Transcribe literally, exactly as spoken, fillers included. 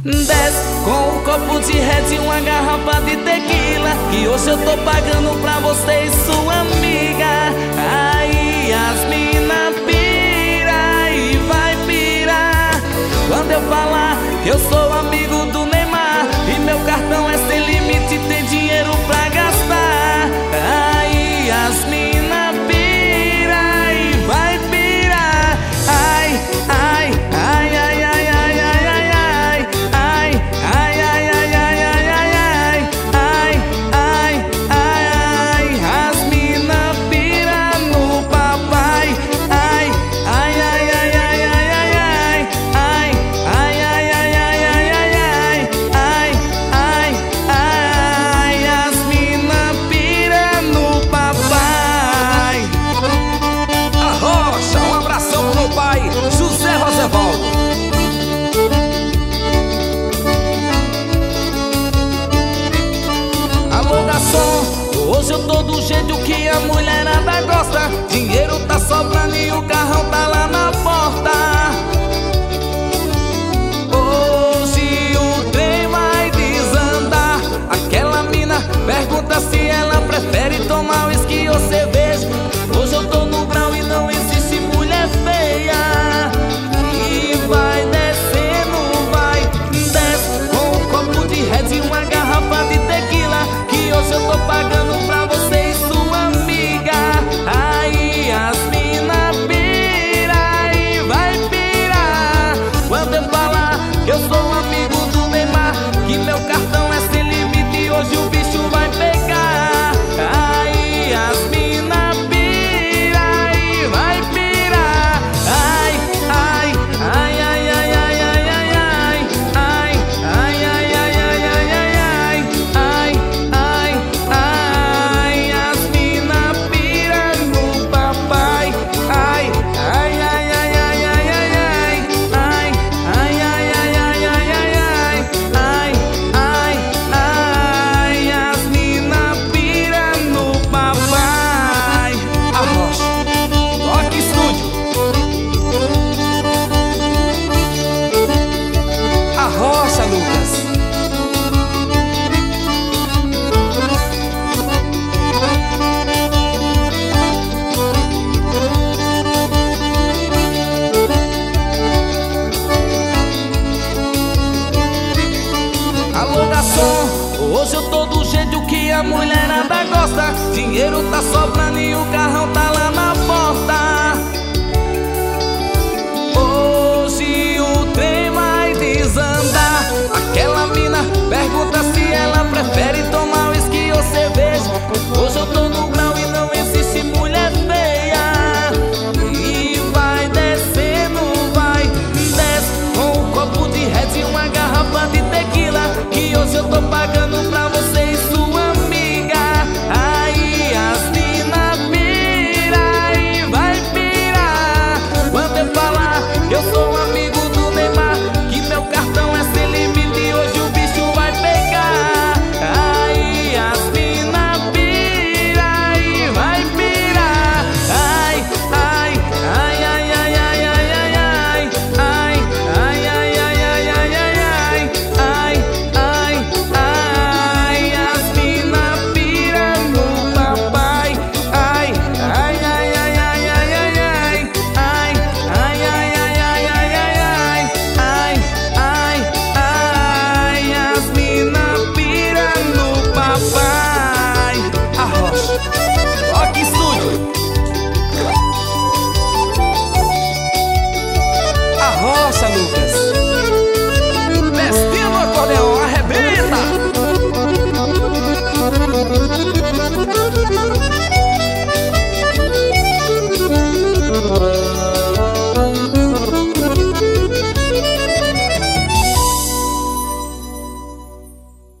Desce com um copo de red e uma garrafa de tequila, que hoje eu tô pagando pra você e sua amiga. Aí as mina pira e vai pirar quando eu falar que eu sou amigo do Neymar e meu cartão é sem limite, tem dinheiro pra gastar. Aí as mina pira e vai pirar. Ai, ai, ai, ai, ai, ai, ai, ai, ai, ai, ai, ai, ai, ai, ai, ai, ai, ai, ai, as mina pira no papai. Ai, ai, ai, ai, ai, ai, ai, ai, ai, ai, ai, ai, ai, ai, ai, ai, ai, as mina pira no papai. Arrocha, um abração pro meu pai, José Rosevaldo. Alô, garçom, hoje eu tô do jeito que a mulherada gosta. Dinheiro tá sobrando e o carrão tá lá na porta. Hoje o trem vai desandar. Aquela mina pergunta se ela prefere tomar uísque ou cerveja. Hoje eu tô no grau e não existe mulher feia. E vai descendo, vai, desce com um copo de red e uma garrafa de tequila, que hoje eu tô pagando pra você e sua amiga. Aí as mina pira e vai pirar quando eu falar que eu sou um amigo do Neymar, que meu cartão é sem limite e hoje o bicho vai pegar. Aí as mina pira e vai pirar. Ai, ai, ai, ai, ai, ai, ai, ai, ai, ai, ai, ai, ai, ai, ai, ai, ai, ai, as mina pira no papai. Ai, ai, ai, ai, ai, ai, ai, ai, ai, ai, ai, ai, ai, ai, ai, ai, ai, as mina pira no papai. Arrocha, Toque Estúdio. Arrocha, Lucas. Alô, garçom, hoje eu tô do jeito que a mulherada gosta. Dinheiro tá sobrando e o carrão tá